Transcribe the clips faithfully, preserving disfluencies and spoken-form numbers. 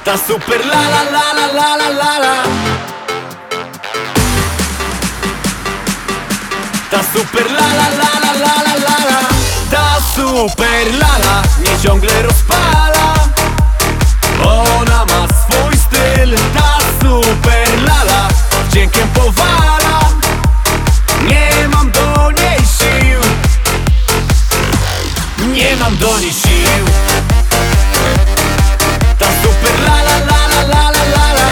Ta super la la la la la la la la. Ta super la la la la la la la la. Ta super lala mnie ciągle rozpala. Ona ma swój styl. Ta super lala wdziękiem powala. Nie mam do niej sił. Nie mam do niej sił. Ta super la la la la la la la la.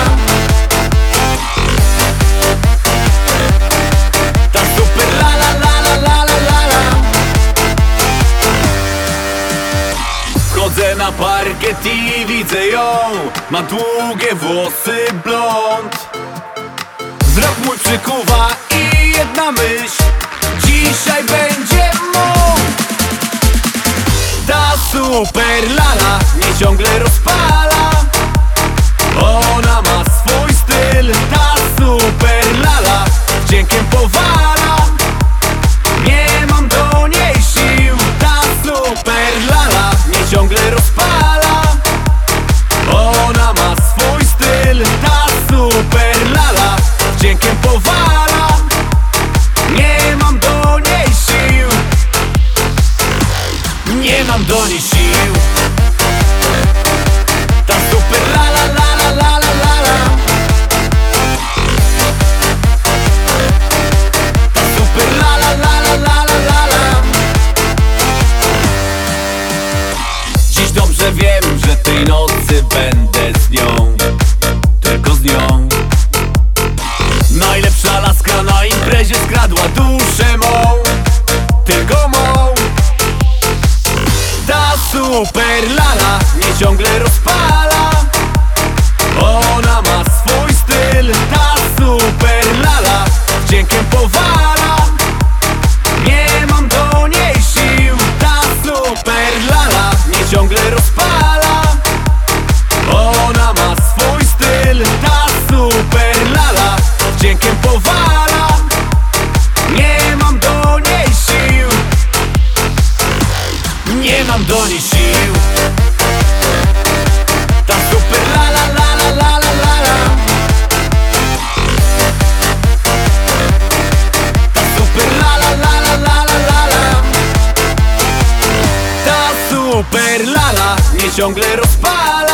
Ta super la la la la la la la la. Wchodzę na parkiet i widzę ją. Ma długie włosy blond. Wzrok mój przykuwa i jedna myśl: dzisiaj będzie mą. Ta super lala mnie ciągle rozpala. Ona ma swój styl. Ta super lala wdziękiem powala. Nie mam do niej sił. Ta super lala mnie ciągle rozpala. Ona ma swój styl. Ta super lala wdziękiem powala. Nie mam do niej sił. Nie mam do niej sił. Ta super la la la la la la la la. Ta super la la la la la la la la. Dziś dobrze wiem, że tej nocy będę z nią. Tylko z nią. Najlepsza laska na imprezie skradła duszę mą. Tylko mą. Ta super lala mnie ciągle rozpala. Ona ma swój styl. Ta super lala wdziękiem powala. Nie mam do niej sił. Ta super lala mnie ciągle rozpala. Ona ma swój styl. Ta super lala wdziękiem powala. Nie mam do niej sił. Nie mam do niej sił. Ta super la la la la la la la la. Ta super la la la la la la la la. Ta super lala mnie ciągle rozpala.